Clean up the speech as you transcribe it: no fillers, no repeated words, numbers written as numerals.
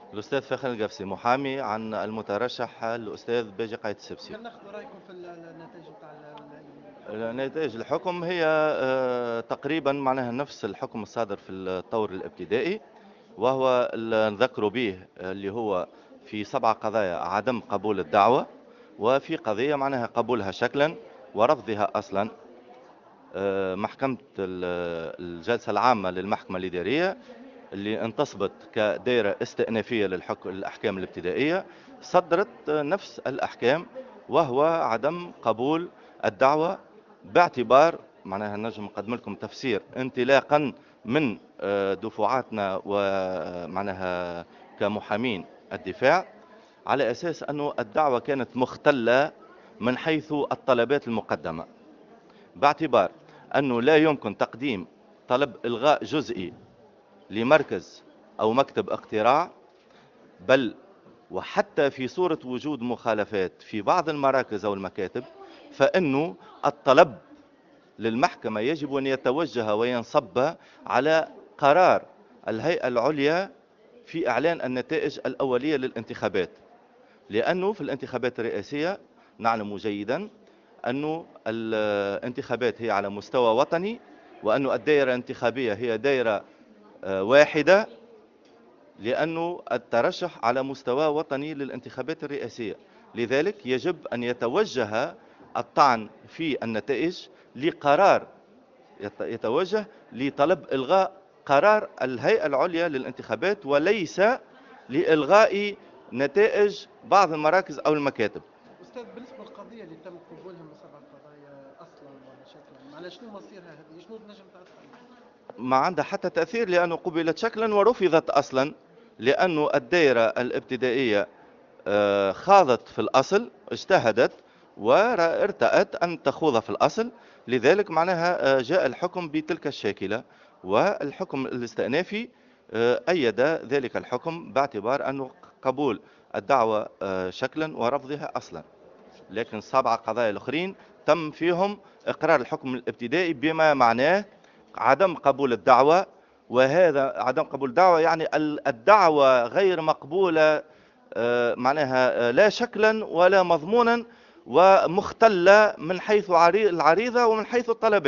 الأستاذ فاخر القفسي، محامي عن المترشح الأستاذ باجي قايد السبسي. كان ناخذ رايكم في النتائج نتاع الحكم. نتائج الحكم هي تقريبا معناها نفس الحكم الصادر في الطور الابتدائي، وهو اللي نذكر به اللي هو في 7 قضايا عدم قبول الدعوة، وفي قضية معناها قبولها شكلا ورفضها أصلا. محكمة الجلسة العامة للمحكمة الإدارية اللي انتصبت كدائرة استئنافية للأحكام الابتدائية صدرت نفس الأحكام، وهو عدم قبول الدعوة، باعتبار معناها نجم نقدم لكم تفسير انطلاقا من دفعاتنا ومعناها كمحامين الدفاع، على أساس أن الدعوة كانت مختلة من حيث الطلبات المقدمة، باعتبار أنه لا يمكن تقديم طلب إلغاء جزئي لمركز أو مكتب اقتراع، بل وحتى في صورة وجود مخالفات في بعض المراكز أو المكاتب، فإنه الطلب للمحكمة يجب أن يتوجه وينصب على قرار الهيئة العليا في إعلان النتائج الأولية للانتخابات. لأنه في الانتخابات الرئاسية نعلم جيدا أن الانتخابات هي على مستوى وطني، وأن الدائرة الانتخابية هي دائرة واحدة، لأنه الترشح على مستوى وطني للانتخابات الرئاسية. لذلك يجب أن يتوجه الطعن في النتائج لقرار، يتوجه لطلب إلغاء قرار الهيئة العليا للانتخابات، وليس لإلغاء نتائج بعض المراكز أو المكاتب. استاذ، بالنسبه للقضيه اللي تم قبولها من 7 قضايا اصلا ولا شكلا، على شنو مصيرها هذه؟ شنو تنجم تاثر؟ ما عندها حتى تأثير، لأنه قبلت شكلا ورفضت أصلا، لأنه الدائرة الابتدائية خاضت في الأصل، اجتهدت وارتأت أن تخوض في الأصل. لذلك معناها جاء الحكم بتلك الشاكلة، والحكم الاستئنافي أيد ذلك الحكم باعتبار أنه قبول الدعوة شكلا ورفضها أصلا. لكن 7 قضايا الأخرين تم فيهم إقرار الحكم الابتدائي بما معناه عدم قبول الدعوة. وهذا عدم قبول الدعوة يعني الدعوة غير مقبولة، معناها لا شكلا ولا مضمونا، ومختلة من حيث العريضة ومن حيث الطلبات.